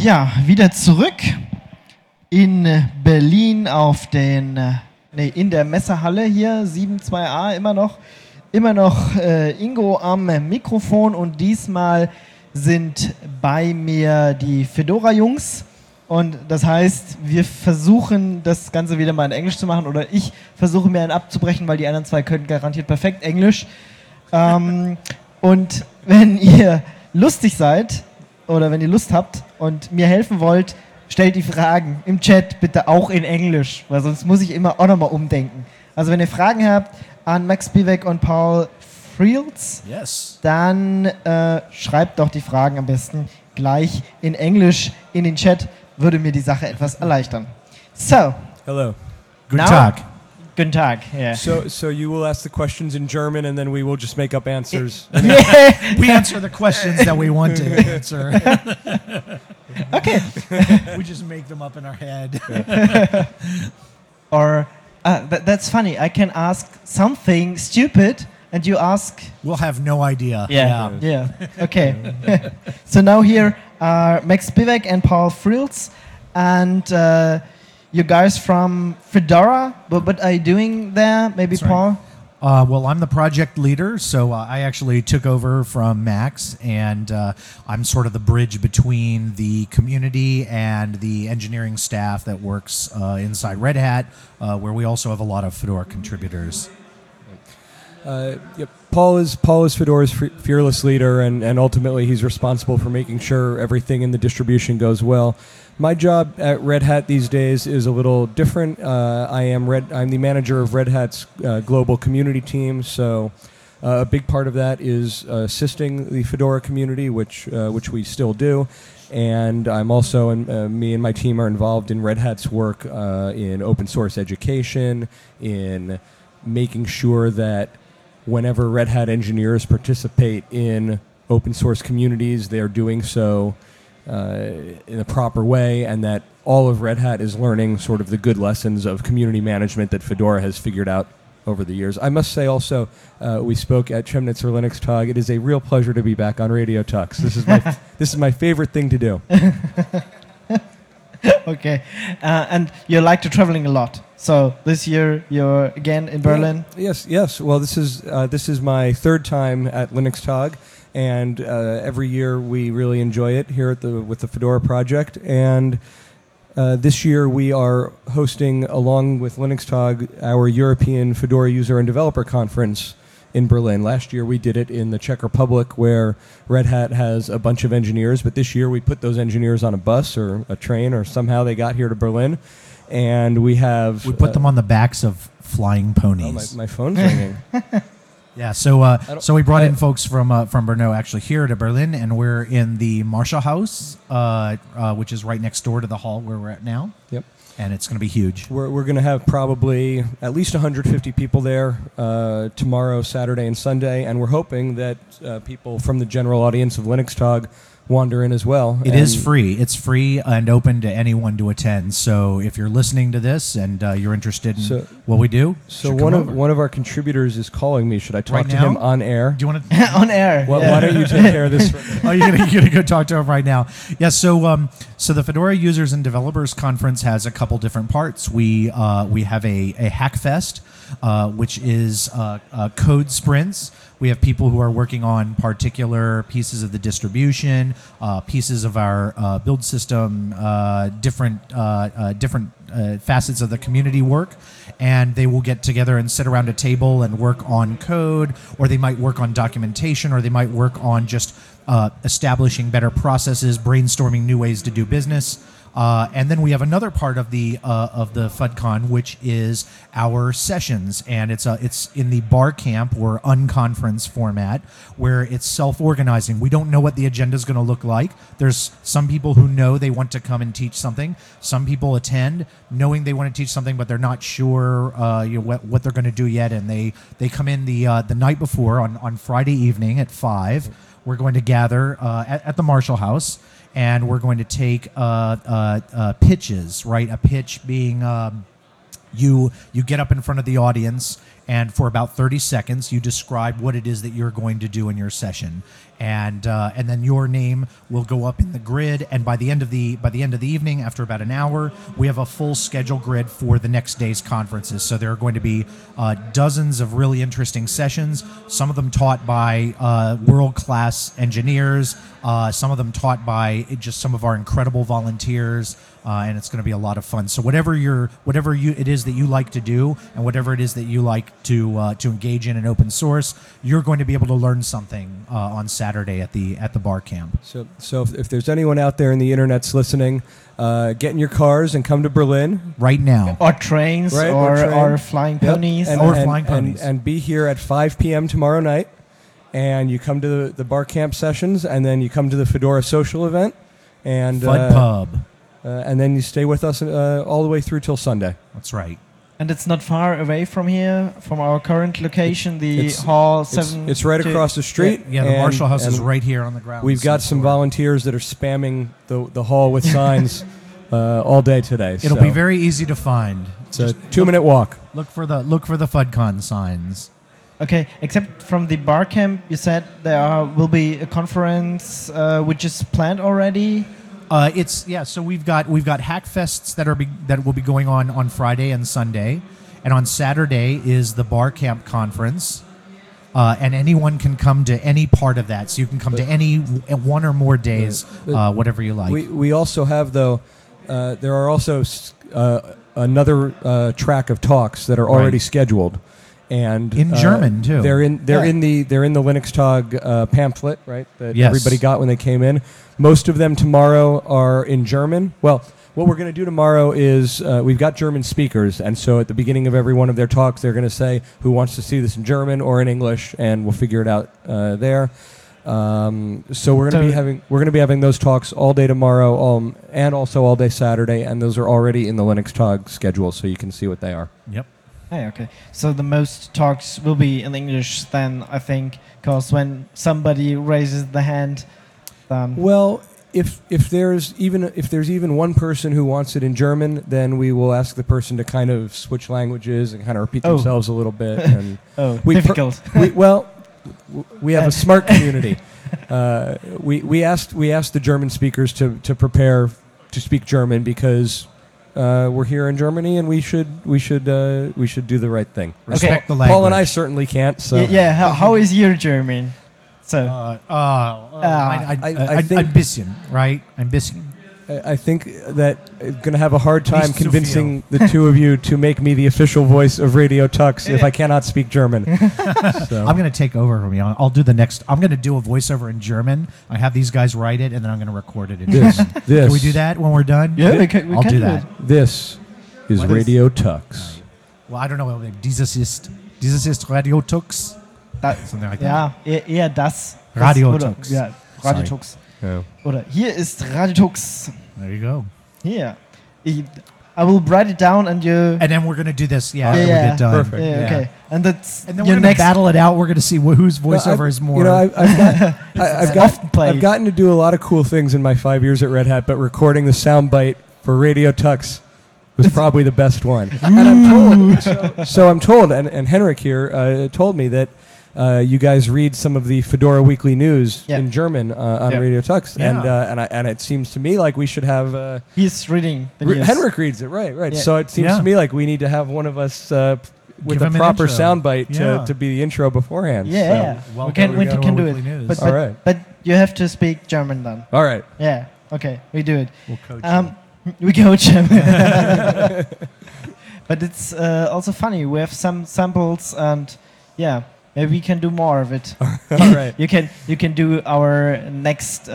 Ja, wieder zurück in Berlin auf den, in der Messehalle hier, 72a, immer noch Ingo am Mikrofon und diesmal sind bei mir die Fedora-Jungs und das heißt, wir versuchen das Ganze wieder mal in Englisch zu machen oder ich versuche mir einen abzubrechen, weil die anderen zwei können garantiert perfekt Englisch. Und wenn ihr lustig seid oder wenn ihr Lust habt und mir helfen wollt, stellt die Fragen im Chat bitte auch in Englisch, weil sonst muss ich immer auch nochmal umdenken. Also wenn ihr Fragen habt an Max Spivak und Paul Friels, yes, dann schreibt doch die Fragen am besten gleich in Englisch in den Chat, würde mir die Sache etwas erleichtern. So. Hello. Guten Tag. Guten Tag, yeah. So you will ask the questions in German and then we will just make up answers. We answer the questions that we want to answer. Okay. We just make them up in our head. Or, that's funny, I can ask something stupid and you ask... We'll have no idea. Yeah. Okay. So now here are Max Spivak and Paul Friels and... you guys from Fedora, but what are you doing there? Maybe That's right. Paul? Well, I'm the project leader, so I actually took over from Max, and I'm sort of the bridge between the community and the engineering staff that works inside Red Hat, where we also have a lot of Fedora contributors. Yep. Paul is Fedora's fearless leader, and ultimately he's responsible for making sure everything in the distribution goes well. My job at Red Hat these days is a little different. I'm the manager of Red Hat's global community team, so a big part of that is assisting the Fedora community, which we still do. And I'm also, me and my team are involved in Red Hat's work in open source education, in making sure that whenever Red Hat engineers participate in open source communities, they're doing so in a proper way, and that all of Red Hat is learning sort of the good lessons of community management that Fedora has figured out over the years. I must say also, we spoke at Chemnitzer Linux Tag. It is a real pleasure to be back on Radio Tux. This is my favorite thing to do. Okay, and you like to traveling a lot. So this year you're again in Berlin. Yes. Well, this is my third time at Linux Tag. And every year we really enjoy it here with the Fedora project. And this year we are hosting, along with Linux Tag, our European Fedora User and Developer Conference in Berlin. Last year we did it in the Czech Republic, where Red Hat has a bunch of engineers. But this year we put those engineers on a bus or a train, or somehow they got here to Berlin. And we put them on the backs of flying ponies. Oh, my phone's ringing. Yeah, so we brought in folks from Brno actually here to Berlin, and we're in the Marshall House, which is right next door to the hall where we're at now. Yep. And it's going to be huge. We're going to have probably at least 150 people there tomorrow, Saturday, and Sunday, and we're hoping that people from the general audience of Linux Tag wander in as well. It is free. It's free and open to anyone to attend. So if you're listening to this and you're interested in what we do, so one of our contributors is calling me. Should I talk to him on air? Do you want to on air? Well, yeah. Why don't you take care of this? Oh, you're gonna go talk to him right now. Yeah. So the Fedora Users and Developers Conference has a couple different parts. We have a Hackfest, which is code sprints. We have people who are working on particular pieces of the distribution, pieces of our build system, different facets of the community work, and they will get together and sit around a table and work on code, or they might work on documentation, or they might work on just establishing better processes, brainstorming new ways to do business. And then we have another part of the FudCon, which is our sessions, and it's in the bar camp or unconference format, where it's self-organizing. We don't know what the agenda is going to look like. There's some people who know they want to come and teach something. Some people attend knowing they want to teach something, but they're not sure what they're going to do yet, and they come in the night before on Friday evening at 5. We're going to gather at the Marshall House. And we're going to take pitches, right? A pitch being you get up in front of the audience and for about 30 seconds, you describe what it is that you're going to do in your session, and then your name will go up in the grid. And by the end of the evening, after about an hour, we have a full schedule grid for the next day's conferences. So there are going to be dozens of really interesting sessions. Some of them taught by world-class engineers. Some of them taught by just some of our incredible volunteers. And it's going to be a lot of fun. So whatever it is that you like to do, and whatever it is that you like to engage in open source, you're going to be able to learn something on Saturday at the bar camp. So if there's anyone out there in the internet's listening, get in your cars and come to Berlin right now, or trains, right, or flying ponies, flying ponies, and be here at 5 p.m. tomorrow night. And you come to the bar camp sessions, and then you come to the Fedora social event, and Fud Pub. And then you stay with us all the way through till Sunday. That's right. And it's not far away from here, from our current location, the Hall 7. It's right across the street. Yeah, the Marshall House is right here on the ground. We've got some volunteers that are spamming the hall with signs all day today. It'll be very easy to find. It's a 2-minute walk. Look for the FudCon signs. Okay, except from the bar camp, you said there will be a conference which is planned already. So we've got Hackfests that will be going on Friday and Sunday, and on Saturday is the bar camp conference, and anyone can come to any part of that. So you can come to any one or more days, whatever you like. We also have there are also another track of talks that are already scheduled. And in German too. They're in the Linux Tag pamphlet, right? That everybody got when they came in. Most of them tomorrow are in German. Well, what we're going to do tomorrow is we've got German speakers, and so at the beginning of every one of their talks, they're going to say who wants to see this in German or in English, and we'll figure it out there. So we're going to be having those talks all day tomorrow, and also all day Saturday, and those are already in the Linux Tag schedule, so you can see what they are. Yep. Hey, okay. So the most talks will be in English then, I think, because when somebody raises the hand, well, if there's even one person who wants it in German, then we will ask the person to kind of switch languages and kind of repeat themselves a little bit. And difficult. We have a smart community. We asked the German speakers to prepare to speak German because we're here in Germany and we should do the right thing. Respect the language. Paul and I certainly can't. So how is your German? So ein bisschen, right? Ein bisschen. I think that I'm going to have a hard time convincing the two of you to make me the official voice of Radio Tux if I cannot speak German. So. I'm going to take over from you. I'll do the next. I'm going to do a voiceover in German. I have these guys write it, and then I'm going to record it in German. Can we do that when we're done? Yeah, we can do that. This is Radio Tux. Well, I don't know. Dieses ist Radio Tux. Something like that. Ja, das. Radio Tux. Ja, Radio Tux. Yeah. Oder hier ist Radio Tux. There you go. Here. I will write it down and you... And then we're going to do this, after we get done. Perfect. Yeah, okay. And then we're going to battle it out. We're going to see whose voiceover is more... I've gotten to do a lot of cool things in my 5 years at Red Hat, but recording the soundbite for Radio Tux was probably the best one. And I'm told, I'm told, and Henrik here told me that you guys read some of the Fedora Weekly News in German on Radio Tux, and it seems to me like we should have. He's reading the news. Henrik reads it, right? Yeah. So it seems to me like we need to have one of us with a proper soundbite to be the intro beforehand. Yeah, so. we can do it. But, all right, but you have to speak German then. All right. Yeah. Okay, we do it. We'll coach him. We coach him. But it's also funny. We have some samples, and maybe we can do more of it. All right. You can do our next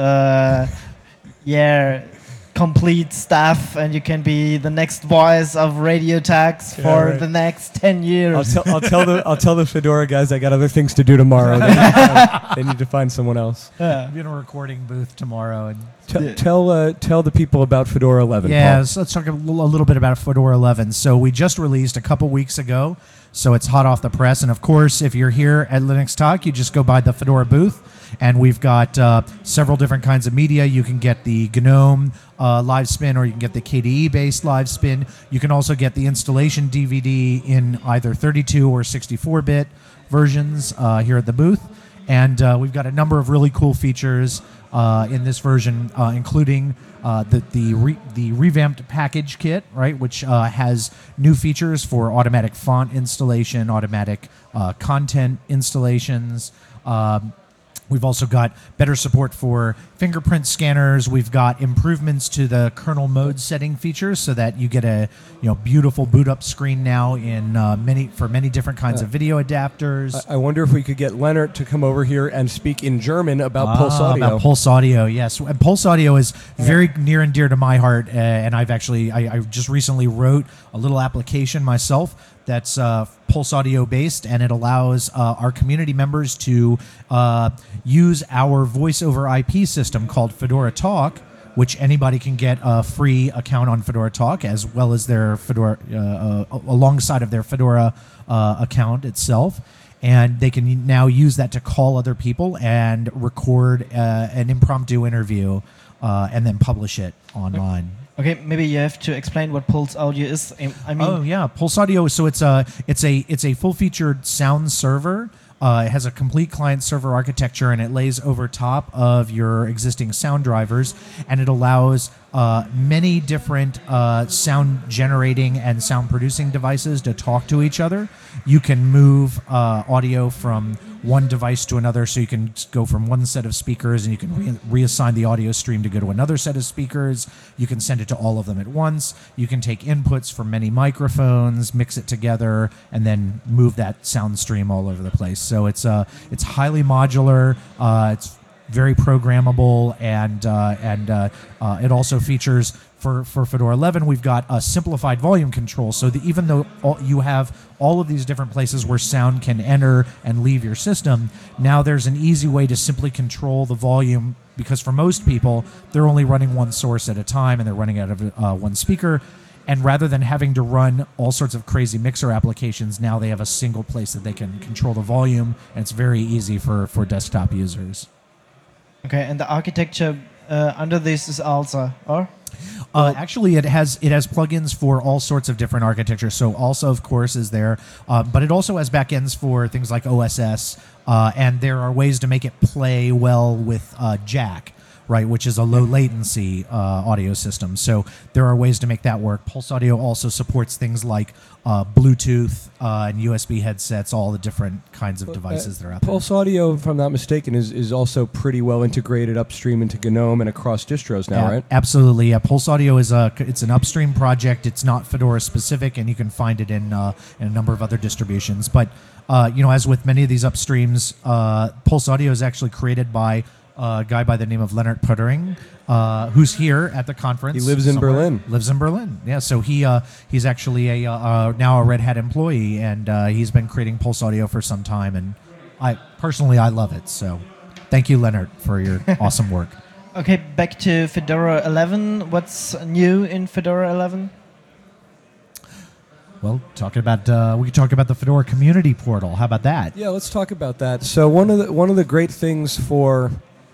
complete stuff, and you can be the next voice of Radio Tux for the next 10 years. I'll tell the Fedora guys I got other things to do tomorrow. They need to find someone else. Be in a recording booth tomorrow and tell the people about Fedora 11. Yeah, so let's talk a little bit about Fedora 11. So we just released a couple weeks ago So it's hot off the press. And of course, if you're here at Linux Talk, you just go by the Fedora booth. And we've got several different kinds of media. You can get the GNOME live spin, or you can get the KDE-based live spin. You can also get the installation DVD in either 32 or 64-bit versions here at the booth. And we've got a number of really cool features in this version, including the revamped package kit, right, which has new features for automatic font installation, automatic content installations. We've also got better support for fingerprint scanners. We've got improvements to the kernel mode setting features, so that you get a beautiful boot up screen now in many different kinds of video adapters. I wonder if we could get Leonard to come over here and speak in German about Pulse Audio. About Pulse Audio, yes. And Pulse Audio is very near and dear to my heart, and I just recently wrote a little application myself that's Pulse Audio based, and it allows our community members to use our voice over IP system called Fedora Talk, which anybody can get a free account on Fedora Talk, as well as their Fedora alongside of their Fedora account itself. And they can now use that to call other people and record an impromptu interview and then publish it online. Okay, maybe you have to explain what Pulse Audio is. I mean, Pulse Audio. So it's a full-featured sound server. It has a complete client-server architecture, and it lays over top of your existing sound drivers, and it allows many different sound generating and sound producing devices to talk to each other. You can move audio from one device to another, so you can go from one set of speakers and you can reassign the audio stream to go to another set of speakers. You can send it to all of them at once. You can take inputs from many microphones, mix it together, and then move that sound stream all over the place. So it's highly modular. It's very programmable, and it also features for Fedora 11. We've got a simplified volume control, so that even though you have all of these different places where sound can enter and leave your system, now there's an easy way to simply control the volume, because for most people, they're only running one source at a time, and they're running out of one speaker. And rather than having to run all sorts of crazy mixer applications, now they have a single place that they can control the volume, and it's very easy for desktop users. Okay, and the architecture under this is ALSA, or? Actually, it has plugins for all sorts of different architectures. So ALSA, of course, is there, but it also has backends for things like OSS, and there are ways to make it play well with Jack, right, which is a low latency audio system. So there are ways to make that work. Pulse Audio also supports things like Bluetooth and USB headsets, all the different kinds of devices that are out there. Pulse Audio, if I'm not mistaken, is also pretty well integrated upstream into GNOME and across distros now, right? Absolutely. Yeah, Pulse Audio it's an upstream project. It's not Fedora specific, and you can find it in a number of other distributions. But as with many of these upstreams, Pulse Audio is actually created by a guy by the name of Leonard Puttering, who's here at the conference. He lives in Berlin. Lives in Berlin. Yeah, so he's actually now a Red Hat employee, and he's been creating Pulse Audio for some time, and I love it. So thank you, Leonard, for your awesome work. Okay, back to Fedora 11. What's new in Fedora 11? Well, we could talk about the Fedora Community Portal. How about that? Yeah, let's talk about that. So one of the great things for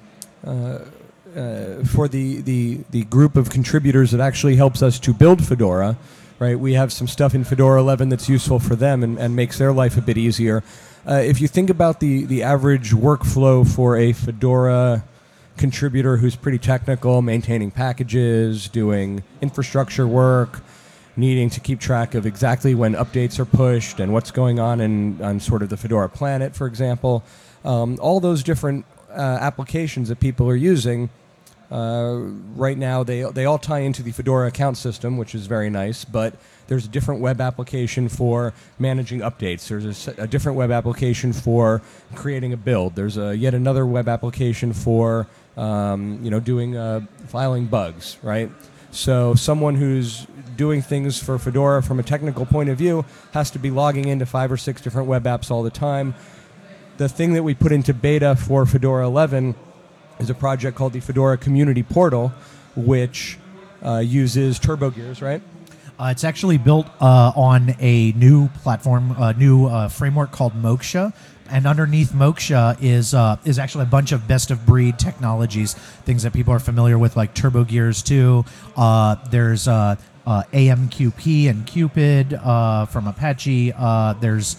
the group of contributors that actually helps us to build Fedora, right? We have some stuff in Fedora 11 that's useful for them and makes their life a bit easier. If you think about the average workflow for a Fedora contributor who's pretty technical, maintaining packages, doing infrastructure work, needing to keep track of exactly when updates are pushed and what's going on sort of the Fedora planet, for example, all those different applications that people are using right now, they all tie into the Fedora account system, which is very nice, but there's a different web application for managing updates. There's a different web application for creating a build. There's yet another web application for doing filing bugs, right? So someone who's doing things for Fedora from a technical point of view has to be logging into 5 or 6 different web apps all the time. The thing that we put into beta for Fedora 11 is a project called the Fedora Community Portal, which uses TurboGears, right? It's actually built on a new platform, a new framework called Moksha. And underneath Moksha is actually a bunch of best-of-breed technologies, things that people are familiar with, like TurboGears 2. There's AMQP and Cupid from Apache. There's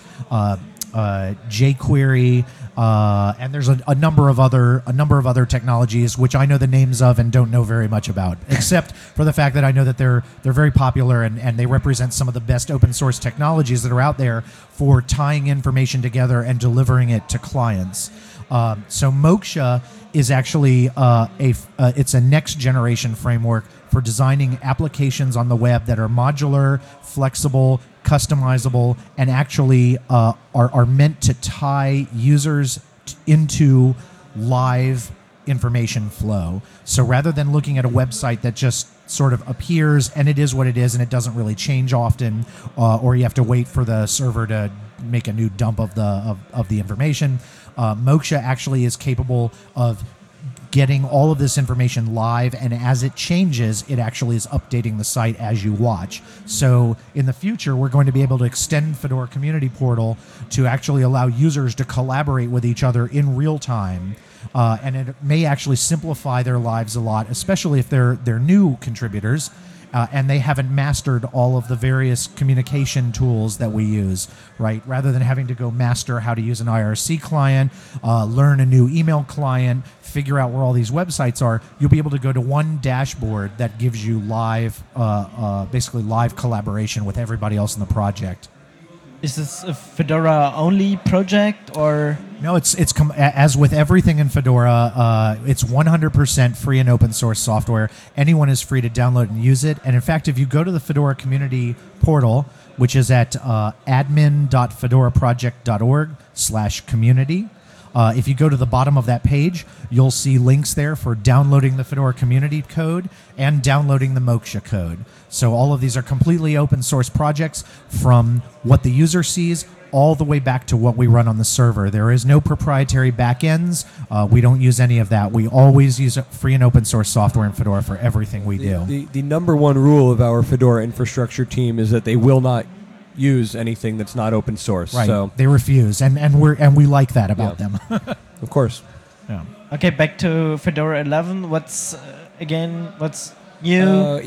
jQuery, and there's a number of other technologies which I know the names of and don't know very much about, except for the fact that I know that they're very popular and they represent some of the best open source technologies that are out there for tying information together and delivering it to clients. So Moksha is actually it's a next generation framework for designing applications on the web that are modular, flexible, customizable, and actually are meant to tie users into live information flow. So rather than looking at a website that just sort of appears and it is what it is and it doesn't really change often, or you have to wait for the server to make a new dump of the information, Moksha actually is capable of getting all of this information live, and as it changes, it actually is updating the site as you watch. So in the future, we're going to be able to extend Fedora Community Portal to actually allow users to collaborate with each other in real time. And it may actually simplify their lives a lot, especially if they're new contributors and they haven't mastered all of the various communication tools that we use, right? Rather than having to go master how to use an IRC client, learn a new email client, figure out where all these websites are, you'll be able to go to one dashboard that gives you live, basically live collaboration with everybody else in the project. Is this a Fedora-only project, or...? No, it's as with everything in Fedora, it's 100% free and open source software. Anyone is free to download and use it. And in fact, if you go to the Fedora Community Portal, which is at admin.fedoraproject.org/community, if you go to the bottom of that page, you'll see links there for downloading the Fedora Community code and downloading the Moksha code. So all of these are completely open source projects, from what the user sees all the way back to what we run on the server. There is no proprietary backends. We don't use any of that. We always use free and open source software in Fedora for everything we do. The number one rule of our Fedora infrastructure team is that they will not use anything that's not open source. Right. So they refuse, and we like that about them. Of course. Yeah. Okay, back to Fedora 11. What's new?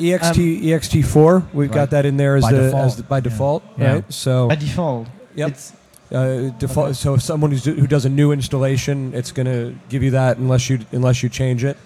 ext4. We've got that in there by default, Yeah. right? So By default. Yep. It's default. Okay. So if someone who does a new installation, it's going to give you that unless you change it.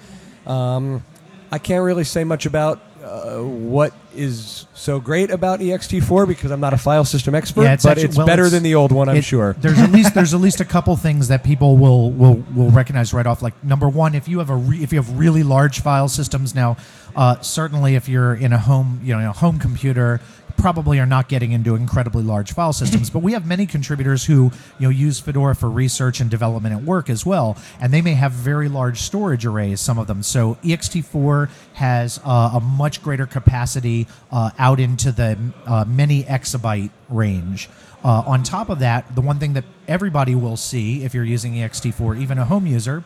I can't really say much about what is so great about ext4 because I'm not a file system expert, Yeah, but it's better than the old one, I'm sure. There's at least a couple things that people will recognize right off. Like number one, if you have really large file systems now, certainly if you're in a home computer, probably are not getting into incredibly large file systems, but we have many contributors who use Fedora for research and development at work as well, and they may have very large storage arrays, some of them. So ext4 has a much greater capacity out into the many exabyte range. On top of that, the one thing that everybody will see if you're using ext4, even a home user,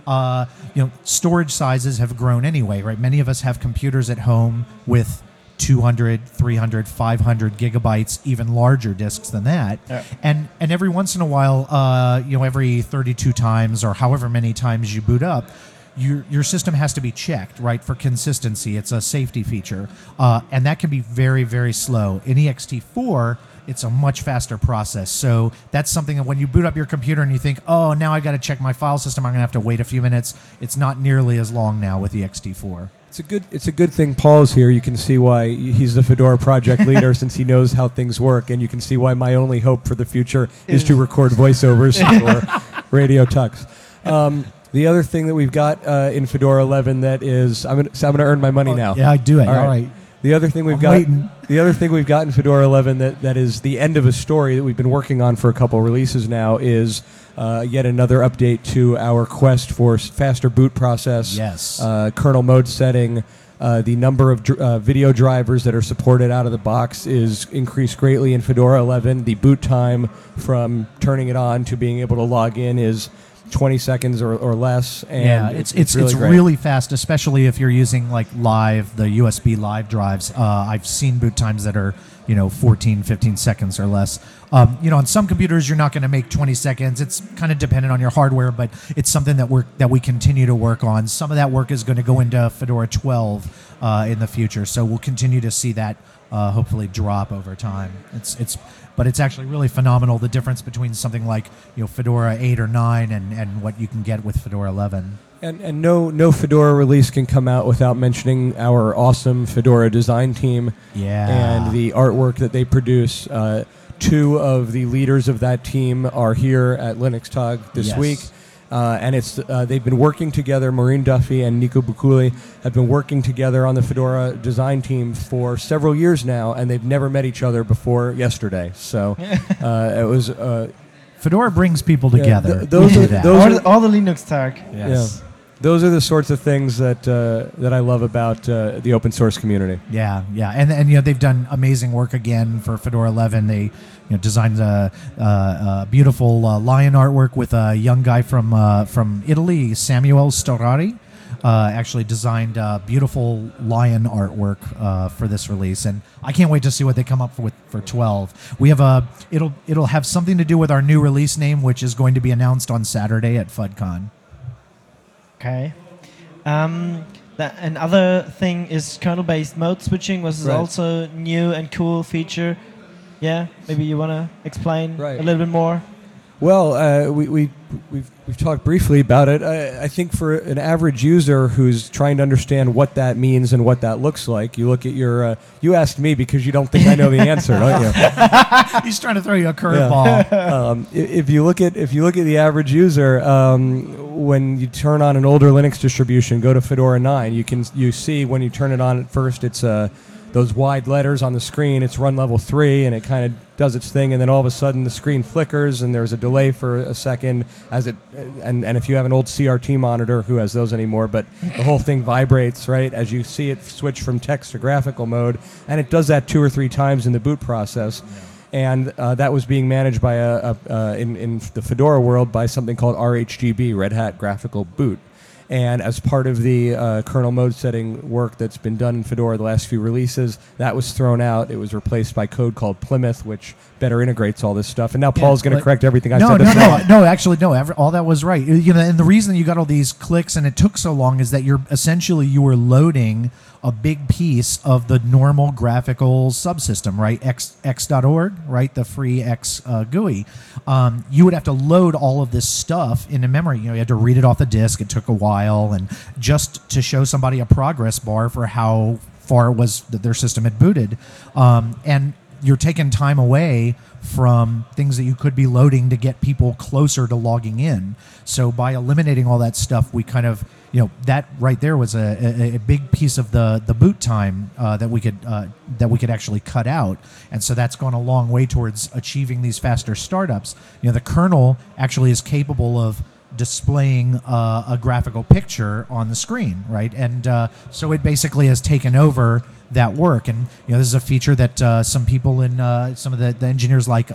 storage sizes have grown anyway, right? Many of us have computers at home with 200, 300, 500 gigabytes, even larger disks than that. Yeah. And every once in a while, every 32 times or however many times you boot up, your system has to be checked, right, for consistency. It's a safety feature. And that can be very, very slow. In ext4, it's a much faster process. So that's something that when you boot up your computer and you think, oh, now I got to check my file system, I'm going to have to wait a few minutes. It's not nearly as long now with ext4. It's a good thing Paul's here. You can see why he's the Fedora project leader since he knows how things work, and you can see why my only hope for the future is to record voiceovers for Radio Tux. The other thing that we've got in Fedora 11 that is I'm gonna earn my money now. Yeah, I do it. All right. The other thing we've got in Fedora 11 that is the end of a story that we've been working on for a couple releases now is yet another update to our quest for faster boot process. Yes. Kernel mode setting. The number of video drivers that are supported out of the box is increased greatly in Fedora 11. The boot time from turning it on to being able to log in is 20 seconds or less. And Yeah, it's great. really fast, especially if you're using like the USB live drives. I've seen boot times that are 14, 15 seconds or less. On some computers you're not going to make 20 seconds. It's kind of dependent on your hardware, but it's something that we continue to work on. Some of that work is going to go into Fedora 12 in the future, so we'll continue to see that hopefully drop over time. But it's actually really phenomenal, the difference between something like Fedora 8 or 9 and what you can get with Fedora 11. And no Fedora release can come out without mentioning our awesome Fedora design team and the artwork that they produce. Two of the leaders of that team are here at LinuxTag this week. And they've been working together. Maureen Duffy and Nico Bukuli have been working together on the Fedora design team for several years now, and they've never met each other before yesterday. So it was... Fedora brings people together. All the LinuxTag. Yes. Yeah. Those are the sorts of things that I love about the open source community. Yeah, and they've done amazing work again for Fedora 11. They designed a beautiful lion artwork with a young guy from Italy, Samuel Storari. Actually designed beautiful lion artwork for this release, and I can't wait to see what they come up with for 12. We have it'll have something to do with our new release name, which is going to be announced on Saturday at FudCon. Okay. Another thing is kernel-based mode switching, which is also new and cool feature. Yeah, maybe you want to explain a little bit more. Well, we've talked briefly about it. I think for an average user who's trying to understand what that means and what that looks like, you look at your. You asked me because you don't think I know the answer, don't you? He's trying to throw you a curveball. If you look at the average user, when you turn on an older Linux distribution, go to Fedora 9. You see when you turn it on at first, it's those wide letters on the screen. It's run level 3, and it kind of does its thing, and then all of a sudden the screen flickers, and there's a delay for a second as it. And if you have an old CRT monitor, who has those anymore? But the whole thing vibrates, right, as you see it switch from text to graphical mode, and it does that 2 or 3 times in the boot process. And that was being managed by in the Fedora world by something called RHGB, Red Hat Graphical Boot. And as part of the kernel mode setting work that's been done in Fedora the last few releases, that was thrown out. It was replaced by code called Plymouth, which better integrates all this stuff. And now Paul's going to correct everything I said. No, actually, all that was right. And the reason you got all these clicks and it took so long is that you were loading a big piece of the normal graphical subsystem, right? X.org, right? The free X GUI. You would have to load all of this stuff into memory. You had to read it off the disk. It took a while, and just to show somebody a progress bar for how far it was that their system had booted. And you're taking time away from things that you could be loading to get people closer to logging in. So by eliminating all that stuff, we kind of, that right there was a big piece of the boot time that we could actually cut out. And so that's gone a long way towards achieving these faster startups. The kernel actually is capable of displaying a graphical picture on the screen, right? And so it basically has taken over that work. And this is a feature that some people in some of the engineers like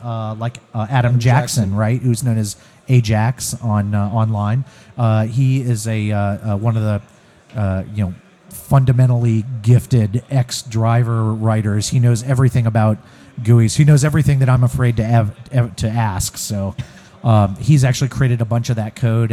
Adam Jackson, right, who's known as Ajax on online. He is one of the fundamentally gifted ex-driver writers. He knows everything about GUIs. He knows everything that I'm afraid to ask. So. He's actually created a bunch of that code,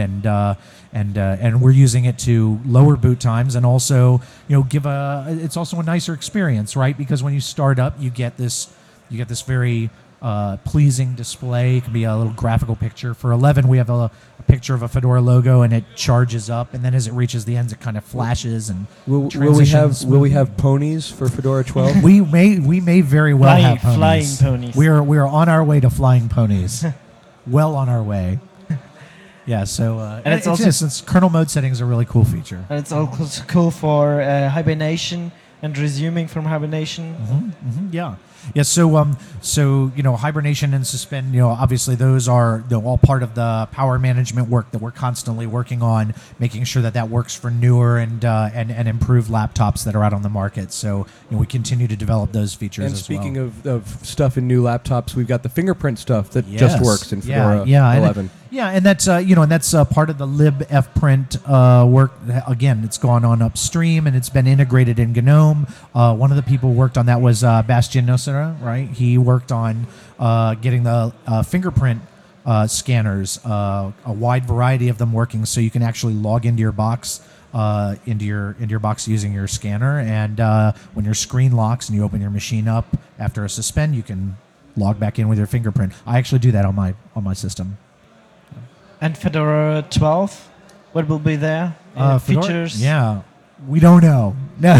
and we're using it to lower boot times and also, it's also a nicer experience, right? Because when you start up, you get this very pleasing display. It can be a little graphical picture. For 11, we have a picture of a Fedora logo, and it charges up, and then as it reaches the ends, it kind of flashes and transitions. Will we have ponies for Fedora 12? we may very well have Flying ponies. ponies. We are on our way to flying ponies. Well on our way. Yeah, so and it's kernel mode setting is a really cool feature. And it's also cool for hibernation and resuming from hibernation. Yeah. Yeah, so hibernation and suspend, obviously those are all part of the power management work that we're constantly working on, making sure that works for newer and improved laptops that are out on the market. So we continue to develop those features. And as speaking well. of stuff in new laptops, we've got the fingerprint stuff that just works in Fedora 11. And that's part of the libfprint work. Again, it's gone on upstream and it's been integrated in GNOME. One of the people who worked on that was Bastian Nocera, right? He worked on getting the fingerprint scanners, a wide variety of them working, so you can actually log into your box. Into your box using your scanner, and when your screen locks and you open your machine up after a suspend, you can log back in with your fingerprint. I actually do that on my system. And Fedora 12, what will be there? Features? Yeah, we don't know. No,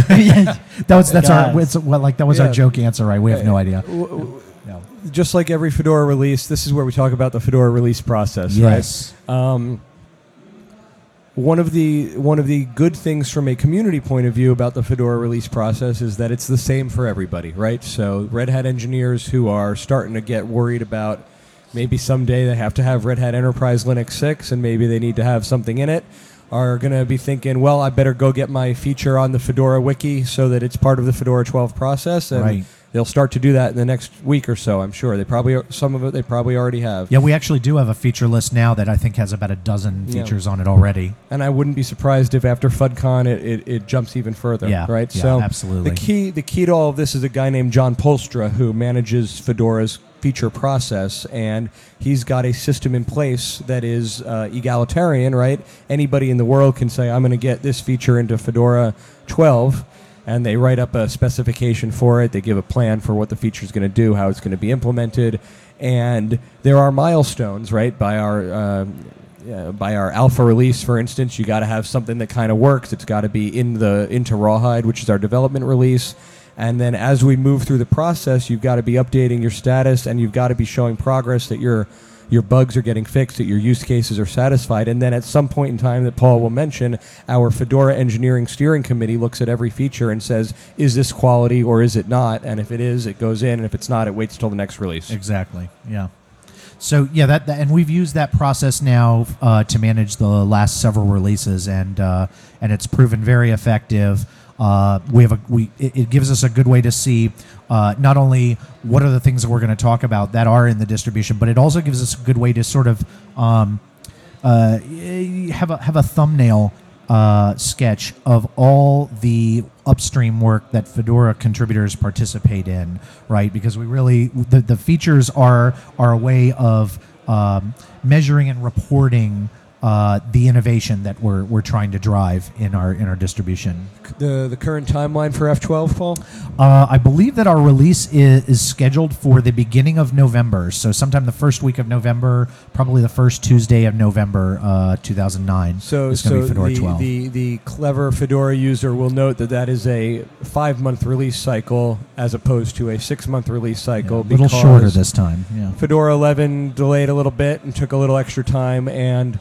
that was our joke answer, right? We have no idea. Just like every Fedora release, this is where we talk about the Fedora release process, yes. right? One of the good things from a community point of view about the Fedora release process is that it's the same for everybody, right? So Red Hat engineers who are starting to get worried about maybe someday they have to have Red Hat Enterprise Linux 6 and maybe they need to have something in it, are going to be thinking, well, I better go get my feature on the Fedora wiki so that it's part of the Fedora 12 process. And right. They'll start to do that in the next week or so, I'm sure. Some of it they probably already have. Yeah, we actually do have a feature list now that I think has about a dozen features on it already. And I wouldn't be surprised if after FudCon it jumps even further. Yeah, right. Yeah, so absolutely. The key to all of this is a guy named John Polstra who manages Fedora's feature process, and he's got a system in place that is egalitarian. Right. Anybody in the world can say, I'm going to get this feature into Fedora 12. And they write up a specification for it. They give a plan for what the feature is going to do, how it's going to be implemented, and there are milestones, right? By our alpha release, for instance, you got to have something that kind of works. It's got to be into Rawhide, which is our development release. And then as we move through the process, you've got to be updating your status, and you've got to be showing progress that your bugs are getting fixed, that your use cases are satisfied. And then at some point in time that Paul will mention, our Fedora Engineering Steering Committee looks at every feature and says, is this quality or is it not? And if it is, it goes in. And if it's not, it waits till the next release. Exactly, yeah. So, yeah, that and we've used that process now to manage the last several releases, and it's proven very effective. It gives us a good way to see not only what are the things that we're going to talk about that are in the distribution, but it also gives us a good way to sort of have a thumbnail sketch of all the upstream work that Fedora contributors participate in, right? Because we really the features are a way of measuring and reporting the innovation that we're trying to drive in our distribution. The current timeline for F12, Paul? I believe that our release is scheduled for the beginning of November, so sometime the first week of November, probably the first Tuesday of November 2009. So Fedora 12. The clever Fedora user will note that is a 5-month release cycle as opposed to a 6-month release cycle. Yeah, a little shorter this time. Yeah. Fedora 11 delayed a little bit and took a little extra time, and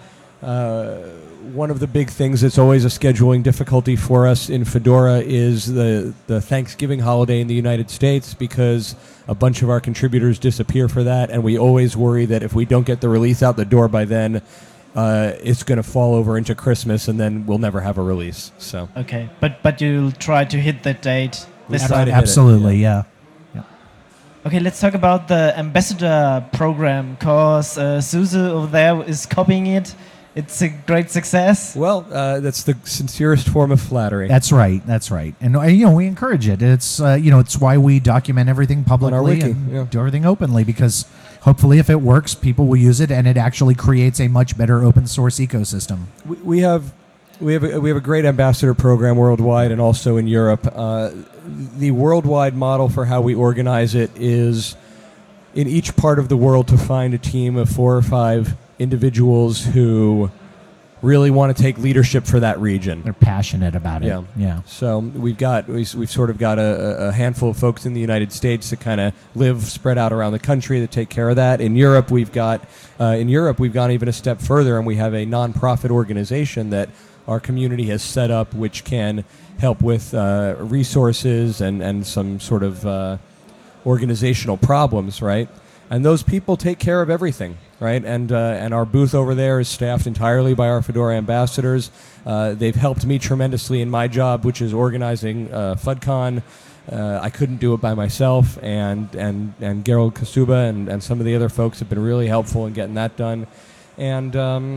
one of the big things that's always a scheduling difficulty for us in Fedora is the Thanksgiving holiday in the United States, because a bunch of our contributors disappear for that, and we always worry that if we don't get the release out the door by then, it's going to fall over into Christmas, and then we'll never have a release. So okay, but you'll try to hit that date this time. Absolutely, yeah. Okay, let's talk about the ambassador program, because Suze over there is copying it. It's a great success. Well, that's the sincerest form of flattery. That's right. And we encourage it. It's it's why we document everything publicly and do everything openly, because hopefully if it works, people will use it, and it actually creates a much better open source ecosystem. We have a great ambassador program worldwide and also in Europe. The worldwide model for how we organize it is in each part of the world to find a team of 4 or 5 individuals who really want to take leadership for that region. They're passionate about it. Yeah. So we've sort of got a handful of folks in the United States that kind of live spread out around the country that take care of that. In Europe, we've gone even a step further, and we have a nonprofit organization that our community has set up, which can help with resources and some sort of organizational problems, right? And those people take care of everything, right? And our booth over there is staffed entirely by our Fedora ambassadors. They've helped me tremendously in my job, which is organizing FudCon. I couldn't do it by myself, and Gerald Kasuba and some of the other folks have been really helpful in getting that done. And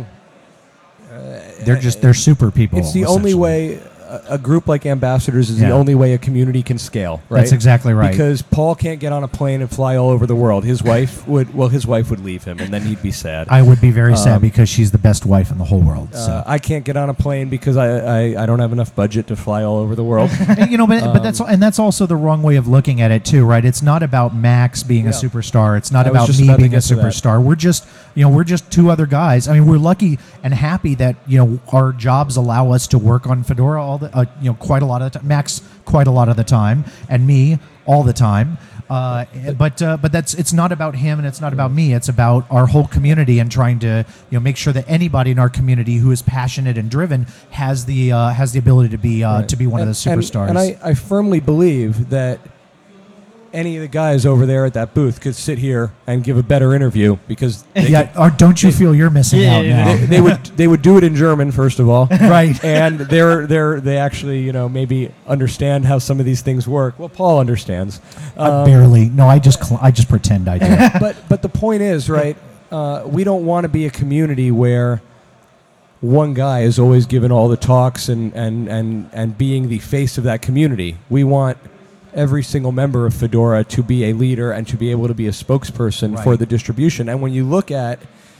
they're super people. it's the only way a group like Ambassadors is the only way a community can scale, right? That's exactly right. Because Paul can't get on a plane and fly all over the world. His wife would leave him, and then he'd be sad. I would be very sad because she's the best wife in the whole world. So. I can't get on a plane because I don't have enough budget to fly all over the world. But that's also the wrong way of looking at it too, right? It's not about Max being a superstar. It's not about me being a superstar. We're just two other guys. I mean, we're lucky and happy that our jobs allow us to work on Fedora all the quite a lot of the time. Max quite a lot of the time, and me all the time. But it's not about him and it's not about me. It's about our whole community and trying to make sure that anybody in our community who is passionate and driven has the ability to be one of the superstars. And I firmly believe that any of the guys over there at that booth could sit here and give a better interview because don't you feel you're missing out now? They would do it in German, first of all, right? And they actually maybe understand how some of these things work. Well, Paul understands. Barely. No, I just pretend I do. But the point is, right? We don't want to be a community where one guy is always giving all the talks and being the face of that community. We want every single member of Fedora to be a leader and to be able to be a spokesperson for the distribution. And when you look at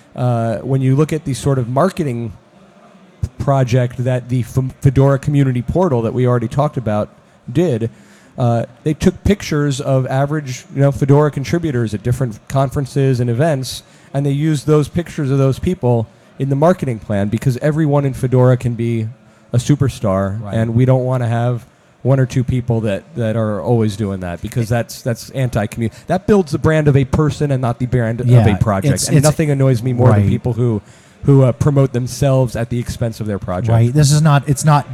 the sort of marketing project that the Fedora community portal that we already talked about did, they took pictures of average Fedora contributors at different conferences and events, and they used those pictures of those people in the marketing plan because everyone in Fedora can be a superstar, and we don't want to have one or two people that are always doing that because that's anti-community. That builds the brand of a person and not the brand of a project. And nothing annoys me more than people who promote themselves at the expense of their project. Right. This is not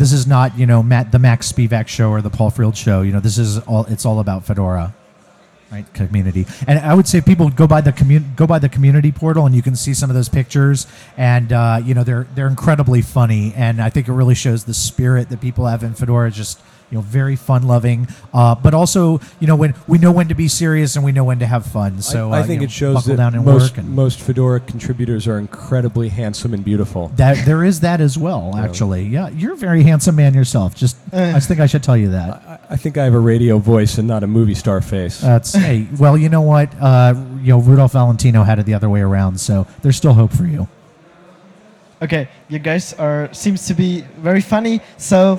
the Max Spivak show or the Paul Friel show. It's all about Fedora. Right, community, and I would say people go by the community portal, and you can see some of those pictures, and they're incredibly funny, and I think it really shows the spirit that people have in Fedora. Just very fun loving, but also when we know when to be serious and we know when to have fun. So I think it shows that most Fedora contributors are incredibly handsome and beautiful. That there is that as well, actually. Yeah, you're a very handsome man yourself. I think I should tell you that. I think I have a radio voice and not a movie star face. Hey, well, you know what? Rudolph Valentino had it the other way around, so there's still hope for you. Okay, you guys seems to be very funny. So,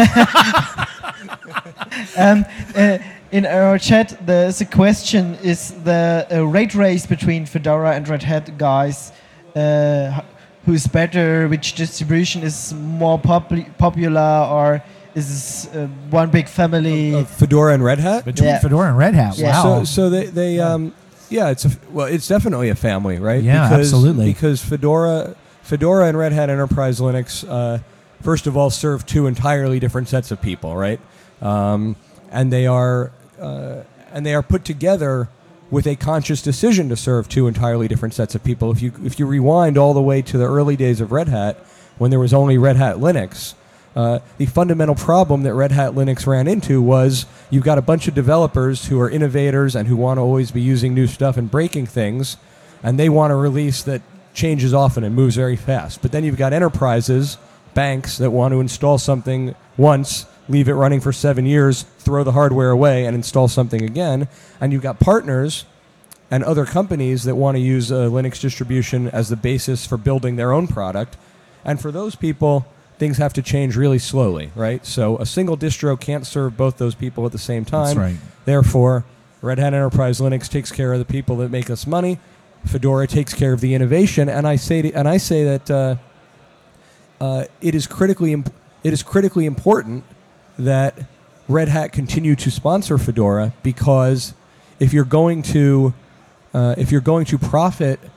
in our chat, there's a question: is the rate race between Fedora and Red Hat guys? Who's better? Which distribution is more popular, or is this one big family? Fedora and Red Hat? Between Fedora and Red Hat, wow. So they it's definitely a family, right? Yeah, absolutely. Because Fedora and Red Hat Enterprise Linux, first of all, serve two entirely different sets of people, right? And they are put together with a conscious decision to serve two entirely different sets of people. If you rewind all the way to the early days of Red Hat, when there was only Red Hat Linux, the fundamental problem that Red Hat Linux ran into was you've got a bunch of developers who are innovators and who want to always be using new stuff and breaking things, and they want a release that changes often and moves very fast. But then you've got enterprises, banks, that want to install something once, leave it running for 7 years, throw the hardware away, and install something again. And you've got partners and other companies that want to use a Linux distribution as the basis for building their own product. And for those people, things have to change really slowly, right? So a single distro can't serve both those people at the same time. That's right. Therefore, Red Hat Enterprise Linux takes care of the people that make us money. Fedora takes care of the innovation, and I say that it is critically important that Red Hat continue to sponsor Fedora, because if you're going to profit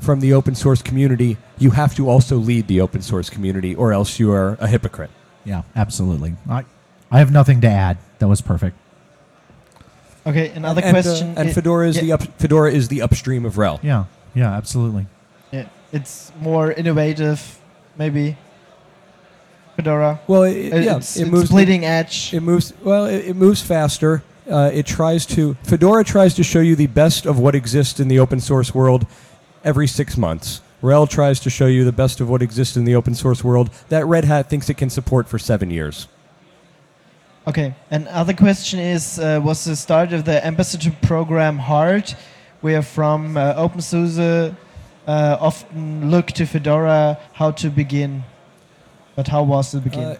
from the open source community, you have to also lead the open source community, or else you are a hypocrite. Yeah, absolutely. I have nothing to add. That was perfect. Okay, another question. And Fedora is Fedora is the upstream of RHEL. Yeah, yeah, absolutely. Yeah, it's more innovative, maybe. Fedora. Well, it's moves bleeding edge. It moves well. It moves faster. Fedora tries to show you the best of what exists in the open source world every 6 months. RHEL tries to show you the best of what exists in the open source world that Red Hat thinks it can support for 7 years. Okay, another question is, was the start of the ambassador program hard? Where from OpenSUSE often look to Fedora how to begin, but how was the beginning?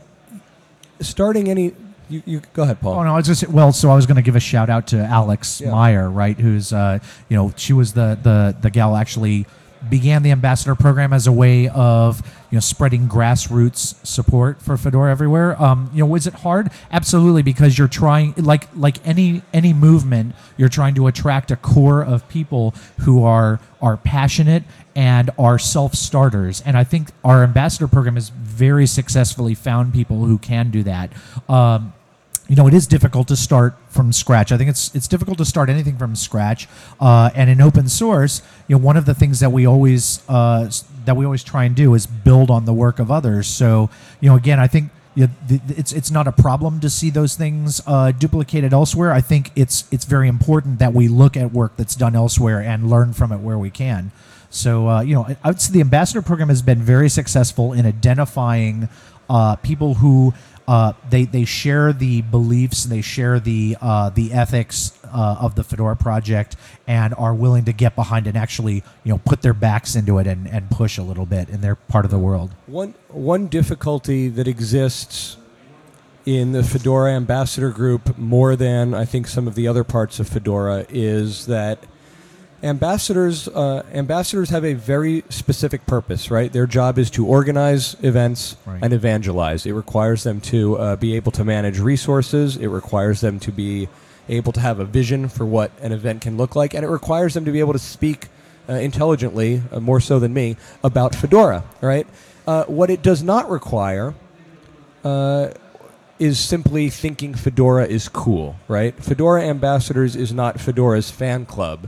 You go ahead, Paul. Oh no, I was just so I was going to give a shout out to Alex Meyer, right? Who's she was the gal actually began the ambassador program as a way of spreading grassroots support for Fedora everywhere. Was it hard? Absolutely, because you're trying like any movement, you're trying to attract a core of people who are passionate and are self-starters. And I think our ambassador program has very successfully found people who can do that. It is difficult to start from scratch. I think it's difficult to start anything from scratch. And in open source, one of the things that we always try and do is build on the work of others. So, again, I think it's not a problem to see those things duplicated elsewhere. I think it's very important that we look at work that's done elsewhere and learn from it where we can. So, I would say the ambassador program has been very successful in identifying people who they share the beliefs, they share the ethics of the Fedora project, and are willing to get behind and actually put their backs into it and push a little bit in their part of the world. One difficulty that exists in the Fedora ambassador group more than I think some of the other parts of Fedora is that ambassadors have a very specific purpose, right? Their job is to organize events and evangelize. It requires them to be able to manage resources. It requires them to be able to have a vision for what an event can look like, and it requires them to be able to speak intelligently, more so than me, about Fedora, right? What it does not require is simply thinking Fedora is cool, right? Fedora Ambassadors is not Fedora's fan club.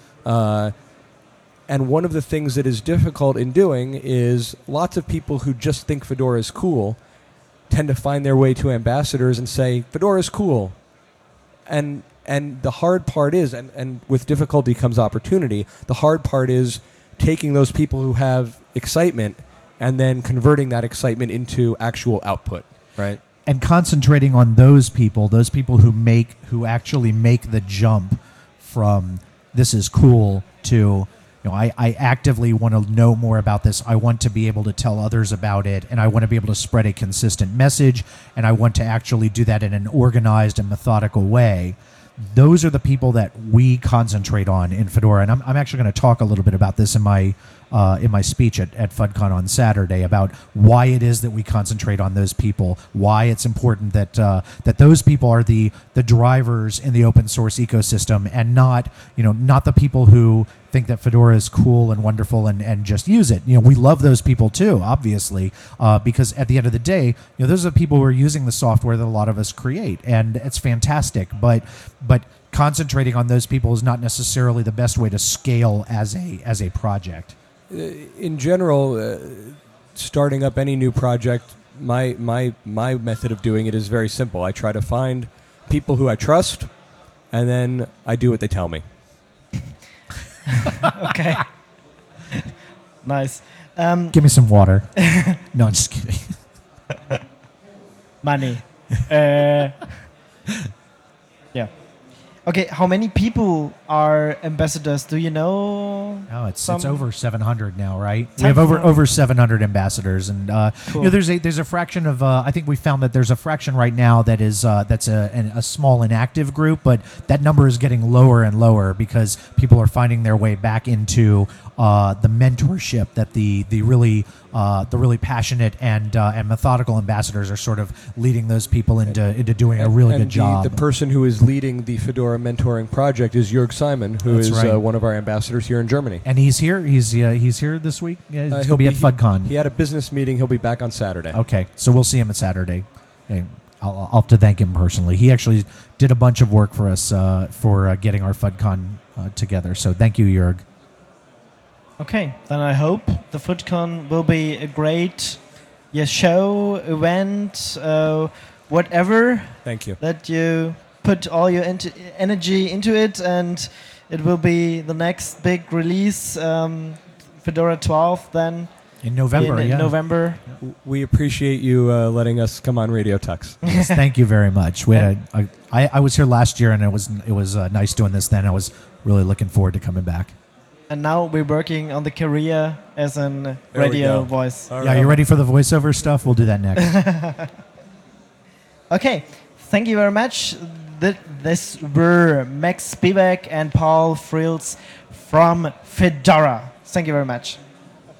And one of the things that is difficult in doing is lots of people who just think Fedora is cool tend to find their way to ambassadors and say, Fedora is cool. And the hard part is, and with difficulty comes opportunity, the hard part is taking those people who have excitement and then converting that excitement into actual output, right? And concentrating on those people who actually make the jump from this is cool to, I actively want to know more about this. I want to be able to tell others about it, and I want to be able to spread a consistent message, and I want to actually do that in an organized and methodical way. Those are the people that we concentrate on in Fedora, and I'm actually going to talk a little bit about this in my speech at FudCon on Saturday about why it is that we concentrate on those people, why it's important that that those people are the drivers in the open source ecosystem, and not the people who think that Fedora is cool and wonderful and just use it. We love those people too, obviously, because at the end of the day, those are the people who are using the software that a lot of us create, and it's fantastic. But concentrating on those people is not necessarily the best way to scale as a project. In general, starting up any new project, my method of doing it is very simple. I try to find people who I trust, and then I do what they tell me. Okay. Nice. Give me some water. No, I'm just kidding. Money. Yeah. Okay, how many people are ambassadors? Do you know? Oh, it's over 700 now, right? We have over 700 ambassadors, and cool. there's a fraction of I think we found that there's a fraction right now that is that's a small inactive group, but that number is getting lower and lower because people are finding their way back into the mentorship that the really the really passionate and methodical ambassadors are sort of leading those people into doing a really good job. The person who is leading the Fedora mentoring project is Jörg Simon, who That's is right. one of our ambassadors here in Germany. And he's here. He's here this week. Yeah, he'll be at FudCon. He had a business meeting. He'll be back on Saturday. Okay, so we'll see him at Saturday. Okay, I'll have to thank him personally. He actually did a bunch of work for us for getting our FudCon together. So thank you, Jörg. Okay, then I hope the FudCon will be a great show, event, whatever, Thank you. that you put all your energy into it, and it will be the next big release, Fedora 12 then. In November, in yeah. November. We appreciate you letting us come on Radio Tux. Yes, thank you very much. I was here last year, and it was nice doing this then. I was really looking forward to coming back. And now we're working on the career as an There we radio go. voice. All Yeah, right. you ready for the voiceover stuff? We'll do that next. Okay, thank you very much. This were Max Spivak and Paul Frills from Fedora. Thank you very much.